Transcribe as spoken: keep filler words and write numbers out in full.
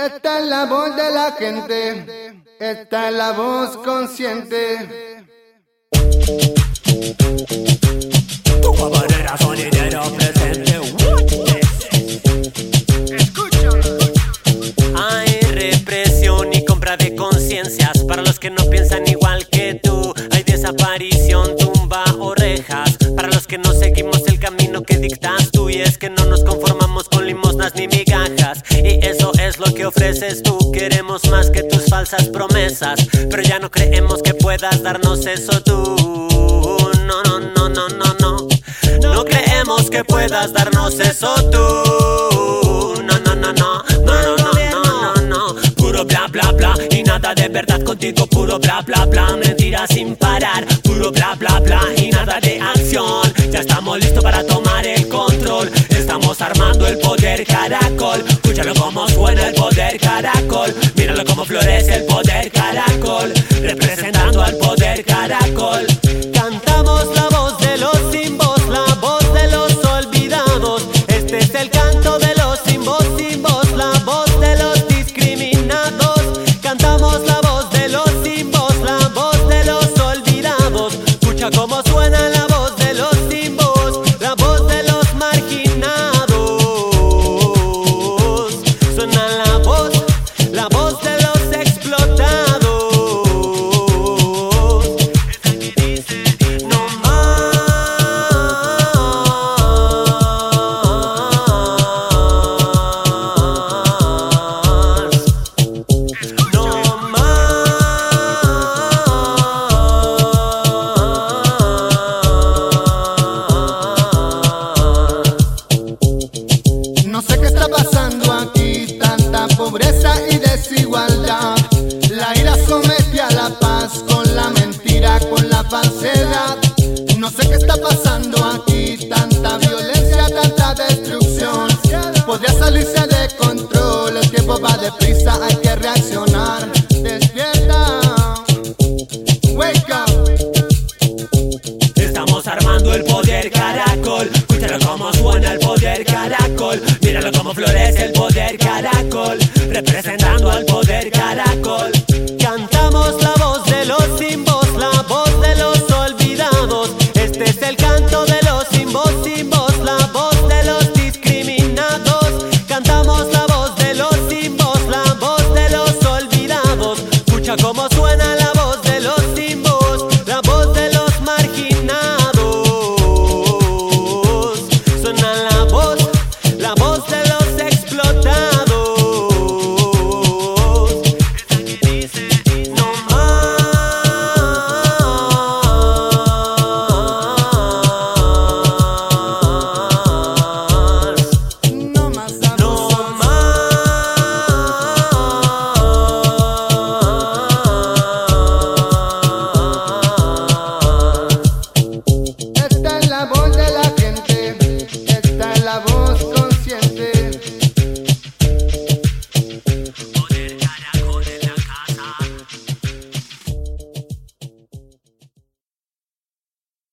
Esta es la voz de la gente, esta es la voz consciente. Tu camarera sonidero presente. Escucha. Hay represión y compra de conciencias para los que no piensan igual que tú. Hay desaparición, tumba orejas para los que no seguimos el camino que dictas tú. Y es que no nos conformamos con limosnas ni migajas, y eso es lo que ofreces tú. Queremos más que tus falsas promesas, pero ya no creemos que puedas darnos eso tú. No, no, no, no, no, no. No creemos que puedas darnos eso tú. No, no, no, no. No, no, no, no, no, no. Puro bla, bla, bla. Y nada de verdad contigo. Puro bla, bla, bla. Mentiras sin parar. Puro bla, bla, bla. Y nada de acción. Ya estamos listos para tomar el control. Estamos armando el poder caracol. Escúchalo como suena el poder caracol. Míralo como florece el poder caracol. Representando al poder caracol. Cantamos la voz de los sin voz, la voz de los olvidados. Este es el canto de los sin voz, sin voz, la voz de los discriminados. Cantamos la voz de los sin voz, la voz de los olvidados. Escucha cómo suena la voz de los sin voz, la voz de los marginados. Suena la voz, la voz de los explotados. Esa que dice no más, no más. No sé qué está pasando aquí, tanta pobreza y desigualdad. La ira somete a la paz con la mentira, con la falsedad. No sé qué está pasando aquí, tanta violencia, tanta destrucción. Podría salirse de control, el tiempo va deprisa, hay que reaccionar. Despierta, wake up. Estamos armando el poder caracol. Escúchalo como suena el poder caracol. Míralo como florece el poder caracol. Representando al poder